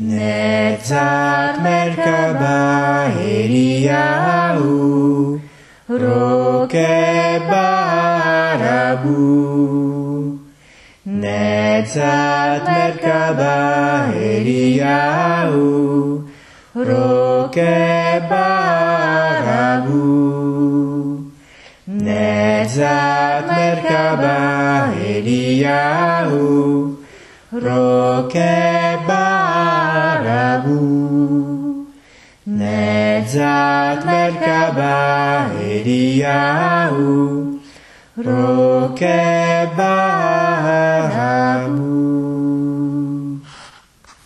Necat merkabah Eliyahu, rokebah Rabu. Necat merkabah Eliyahu, rokebah Rabu. Necat merkabah Eliyahu, rokebah Rabu. Necat merkabah Eliyahu, rokebah Rabu.